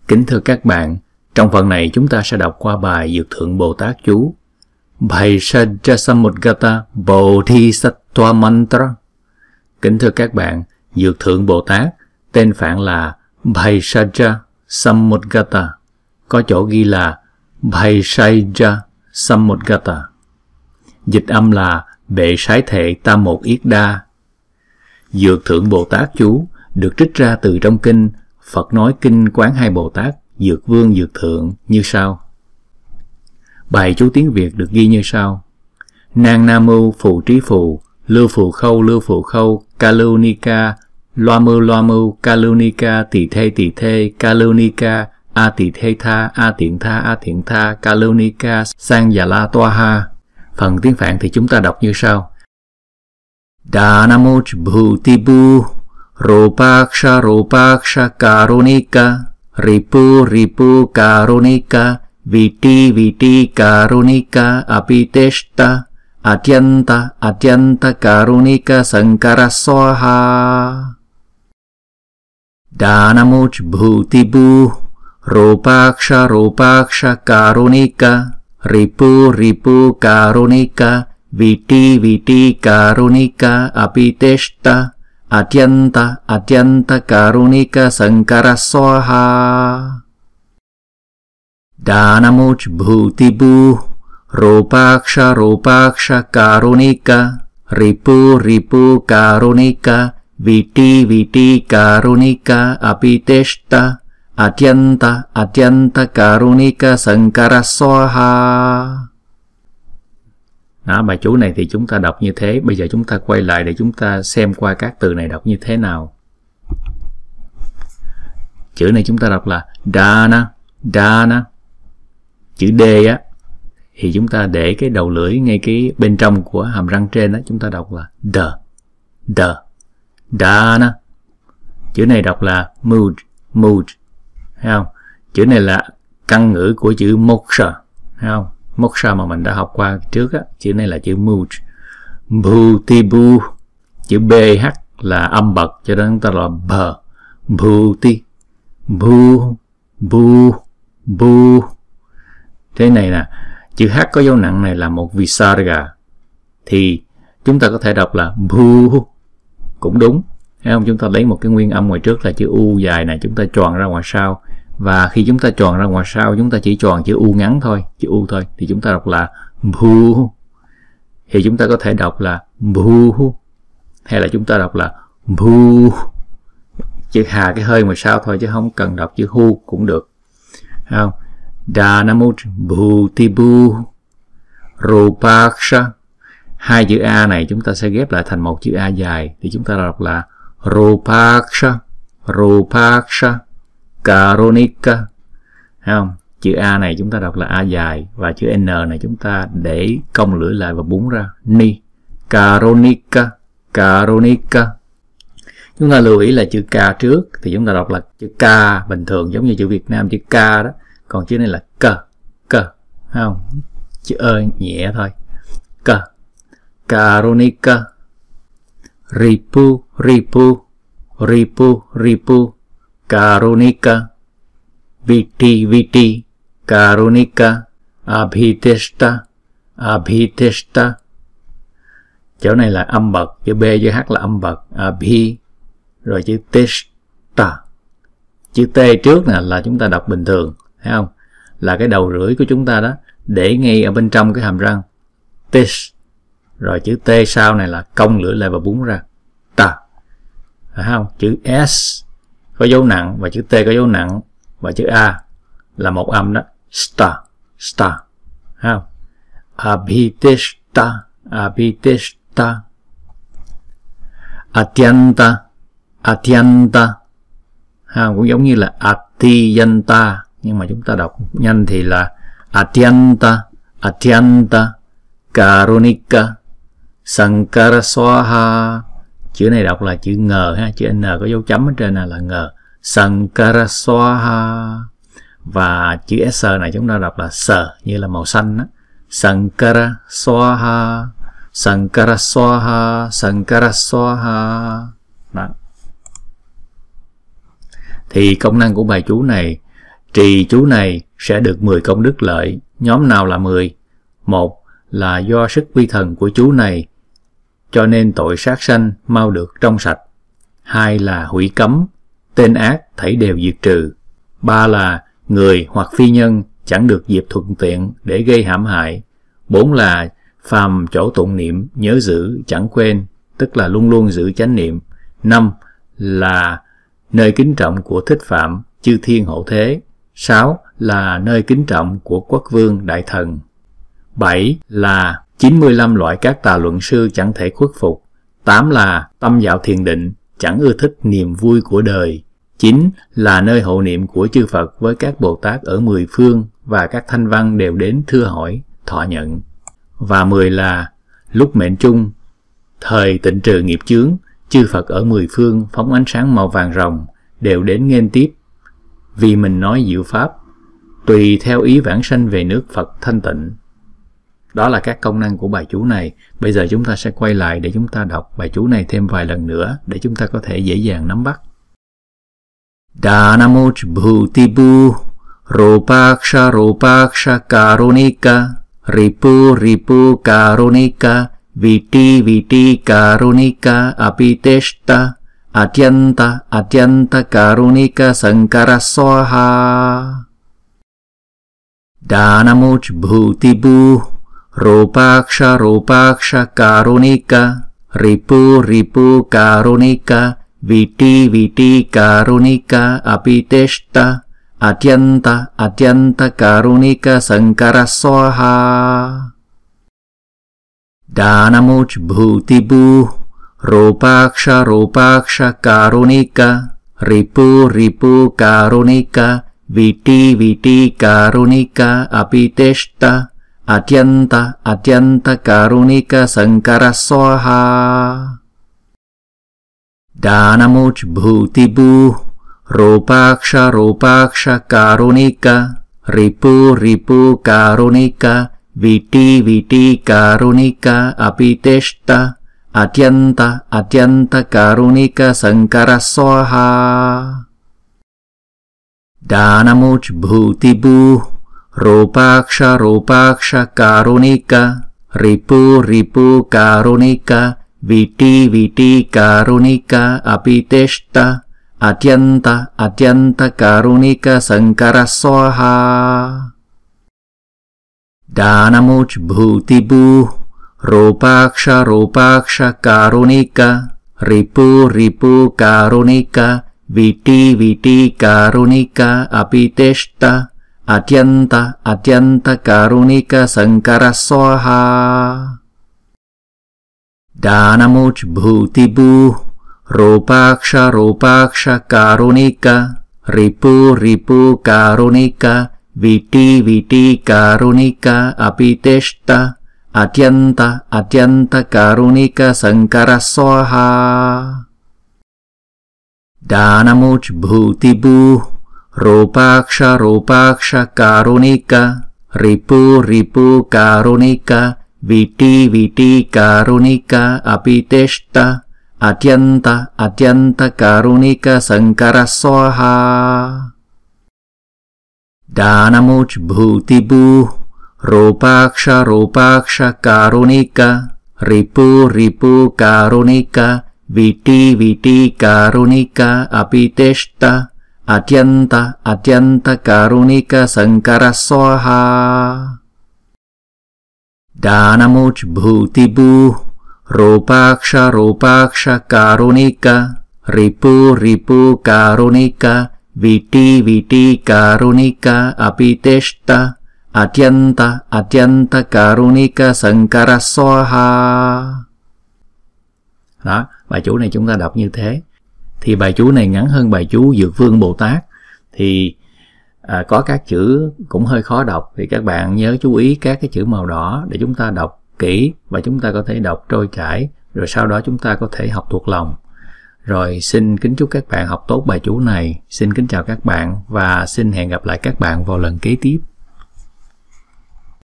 Kính thưa các bạn, trong phần này chúng ta sẽ đọc qua bài Dược Thượng Bồ Tát chú Bhaishajya Samudgata Bodhisattva Mantra. Kính thưa các bạn, Dược Thượng Bồ Tát tên phạn là Bhaishajya Samudgata, có chỗ ghi là Bhaishajya Samudgata. Dịch âm là Bệ Sái Thệ Tam Một Yết Đa. Dược Thượng Bồ Tát chú được trích ra từ trong kinh Phật nói kinh Quán Hai Bồ Tát Dược Vương Dược Thượng như sau. Bài chú tiếng Việt được ghi như sau: Nang Nam Mưu Phù Trí Phù, Lưu Phù Khâu, Ca Lưu Ni Ca, Loa Mưu, Ca Lưu Ni Ca, Tỳ Thê, Ca Lưu Ni Ca, A Tỳ Thê Tha, A Thiện Tha, Ca Lưu Ni Ca, Sang Già La Toa Ha. Phần tiếng Phạn thì chúng ta đọc như sau: Danamuch Bhutibu Ropaksha Karunika, Ripu Karunika, Viti Karunika, Apiteshta, Atyanta Karunika Sankara Swaha. Danamuch Bhutibu Ropaksha Karunika, Ripu Karunika, Viti Karunika, Apiteshta, Atyanta Karunika Sankara Swaha. Danamuch Bhutibu Ropaksha Karunika, Ripu Karunika, Viti Karunika, Apiteshta, Atyanta Karunika Sankara Swaha. Bài chú này thì chúng ta đọc như thế. Bây giờ chúng ta quay lại để chúng ta xem qua các từ này đọc như thế nào. Chữ này chúng ta đọc là Dana. Chữ D á thì chúng ta để cái đầu lưỡi ngay cái bên trong của hàm răng trên đó, chúng ta đọc là Dana. Chữ này đọc là mood, thấy không? Chữ này là căn ngữ của chữ moksha, thấy không? Moksha mà mình đã học qua trước á, chữ này là chữ mood. Bhutibu, chữ BH là âm bậc, cho nên chúng ta là bờ. Bhuti, bu. Thế này nè, chữ H có dấu nặng này là một visarga, thì chúng ta có thể đọc là bu, cũng đúng, thấy không? Chúng ta lấy một cái nguyên âm ngoài trước là chữ U dài này, chúng ta tròn ra ngoài sau, và khi chúng ta tròn ra ngoài sau chúng ta chỉ tròn chữ U ngắn thôi, chữ U thôi, thì chúng ta đọc là bu. Thì chúng ta có thể đọc là bu, hay là chúng ta đọc là bu, chữ hà cái hơi ngoài sau thôi, chứ không cần đọc chữ hu cũng được, thấy không? Danamuch Bhutibu Ropaksha. Hai chữ A này chúng ta sẽ ghép lại thành một chữ A dài, thì chúng ta đọc là Ropaksha Karunika, thấy không? Chữ A này chúng ta đọc là A dài, và chữ N này chúng ta để cong lưỡi lại và búng ra. Ni Karunika. Chúng ta lưu ý là chữ K trước thì chúng ta đọc là chữ K bình thường, giống như chữ Việt Nam chữ K đó, còn chữ này là cơ, thấy không? Chữ ơ nhẹ thôi. Karunika. Ripu Karunika, Viti Karunika, Abhiteshta. Chỗ này là âm bậc, chữ B chữ H là âm bậc, Abhi, rồi chữ Teshta. Chữ T trước nè là chúng ta đọc bình thường, thấy không? Là cái đầu rưỡi của chúng ta đó, để ngay ở bên trong cái hàm răng. Tesh. Rồi chữ T sau này là cong lưỡi lại và búng ra. Ta. Thấy không? Chữ S có dấu nặng và chữ T có dấu nặng, và chữ A là một âm đó. Thấy không? Abhiteshta. Atyanta. Cũng giống như là Atiyanta, nhưng mà chúng ta đọc nhanh thì là Atyanta Karunika Sankara Swaha. Chữ này đọc là chữ ngờ ha, chữ N có dấu chấm ở trên là Ngờ. Sankara Swaha. Và chữ S này chúng ta đọc là sờ, như là màu xanh đó. Sankara Swaha. Đó. Thì công năng của bài chú này Trì chú này sẽ được 10 công đức lợi. Nhóm nào là 10? 1 là do sức vi thần của chú này, cho nên tội sát sanh mau được trong sạch. 2 là hủy cấm, tên ác thảy đều diệt trừ. 3 là người hoặc phi nhân chẳng được dịp thuận tiện để gây hãm hại. 4 là phàm chỗ tụng niệm nhớ giữ chẳng quên, tức là luôn luôn giữ chánh niệm. 5 là nơi kính trọng của Thích Phạm, chư thiên hộ thế. 6 là nơi kính trọng của quốc vương đại thần. 7 là 95 loại các tà luận sư chẳng thể khuất phục. 8 là tâm dạo thiền định, chẳng ưa thích niềm vui của đời. 9 là nơi hộ niệm của chư Phật với các Bồ Tát ở 10 phương và các thanh văn đều đến thưa hỏi, thọ nhận. Và 10 là lúc mệnh chung, thời tịnh trừ nghiệp chướng, chư Phật ở 10 phương phóng ánh sáng màu vàng rồng đều đến nghênh tiếp, vì mình nói diệu pháp, tùy theo ý vãng sanh về nước Phật thanh tịnh. Đó là các công năng của bài chú này. Bây giờ chúng ta sẽ quay lại để chúng ta đọc bài chú này thêm vài lần nữa để chúng ta có thể dễ dàng nắm bắt. Danamuch bhutibu ropaksha karunika ripu karunika viti karunika apiteshta atyanta karunika sankara swaha. Danamuch bhutibu ropaksha karunika ripu karunika viti karunika apiteshta atyanta karunika sankara swaha. Danamuch bhutibu ropaksha karunika ripu karunika viti karunika apiteshta atyanta karunika sankara swaha. Danamuch bhutibu ropaksha karunika ripu karunika viti karunika apiteshta atyanta karunika sankara swaha. Danamuch bhutibu ropaksha karunika ripu karunika viti karunika apiteshta atyanta karunika sankara swaha. Danamuch bhutibu ropaksha karunika ripu karunika viti karunika apiteshta atyanta karunika sankara swaha. Danamuch bhutibu ropaksha karunika ripu karunika viti karunika apiteshta atyanta karunika sankara swaha. Danamuch bhutibu ropaksha karunika ripu karunika viti karunika apiteshta atyanta karunika sankara swaha. Danamuch bhutibu ropaksha karunika ripu karunika viti karunika apiteshta atyanta karunika sankara swaha. Danamuch bhutibu ropaksha karunika ripu karunika viti karunika apiteshta atyanta karunika sankara swaha. Đó, bài chú này chúng ta đọc như thế. Thì bài chú này ngắn hơn bài chú Dược Vương Bồ Tát. Thì có các chữ cũng hơi khó đọc, thì các bạn nhớ chú ý các cái chữ màu đỏ để chúng ta đọc kỹ và chúng ta có thể đọc trôi chảy, rồi sau đó chúng ta có thể học thuộc lòng. Rồi xin kính chúc các bạn học tốt bài chú này. Xin kính chào các bạn và xin hẹn gặp lại các bạn vào lần kế tiếp.